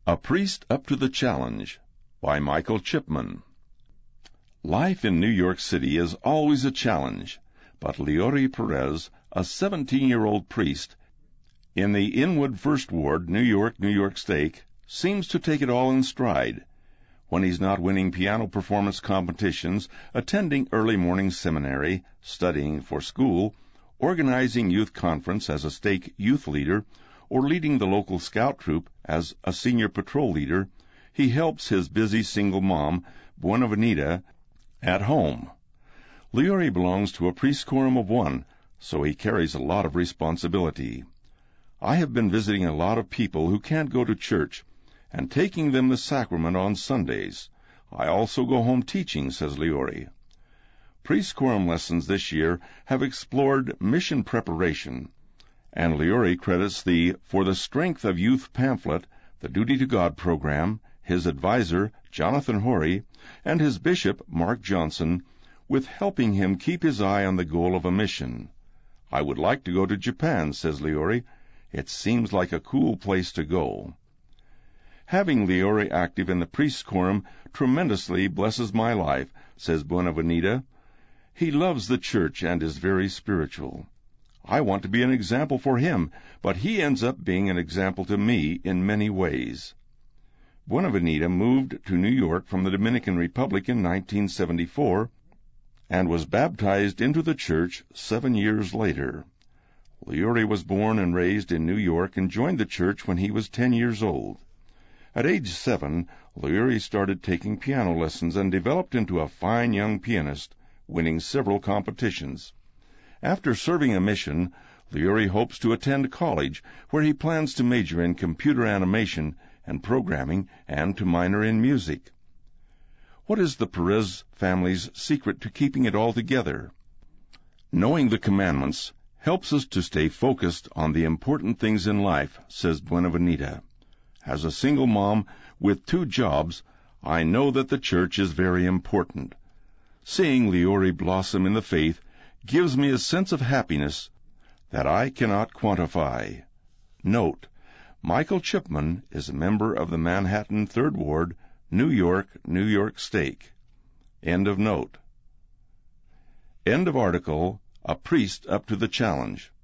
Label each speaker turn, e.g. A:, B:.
A: A Priest Up to the Challenge by Michael Chipman. Life in New York City is always a challenge, but Leori Perez, a 17-year-old priest in the Inwood First Ward, New York State, seems to take it all in stride. When he's not winning piano performance competitions, attending early morning seminary, studying for school, organizing youth conference as a stake youth leader, or leading the local scout troop as a senior patrol leader, he helps his busy single mom, Buenavenida, at home. Leori belongs to a priest quorum of one, so he carries a lot of responsibility. I have been visiting a lot of people who can't go to church and taking them the sacrament on Sundays. I also go home teaching, says Leori. Priest quorum lessons this year have explored mission preparation, and Leori credits the For the Strength of Youth pamphlet, the Duty to God program, his advisor, Jonathan Horry, and his bishop, Mark Johnson, with helping him keep his eye on the goal of a mission. I would like to go to Japan, says Leori. It seems like a cool place to go. Having Leori active in the priest's quorum tremendously blesses my life, says Buenavenida. He loves the church and is very spiritual. I want to be an example for him, but he ends up being an example to me in many ways. Buenavenida moved to New York from the Dominican Republic in 1974 and was baptized into the church 7 years later. Leori was born and raised in New York and joined the church when he was 10 years old. At age 7, Leori started taking piano lessons and developed into a fine young pianist, winning several competitions. After serving a mission, Leori hopes to attend college, where he plans to major in computer animation and programming and to minor in music. What is the Perez family's secret to keeping it all together? Knowing the commandments helps us to stay focused on the important things in life, says Buenavenida. As a single mom with 2 jobs, I know that the church is very important. Seeing Leori blossom in the faith gives me a sense of happiness that I cannot quantify. Note, Michael Chipman is a member of the Manhattan Third Ward, New York State. End of note. End of article, A Priest Up to the Challenge.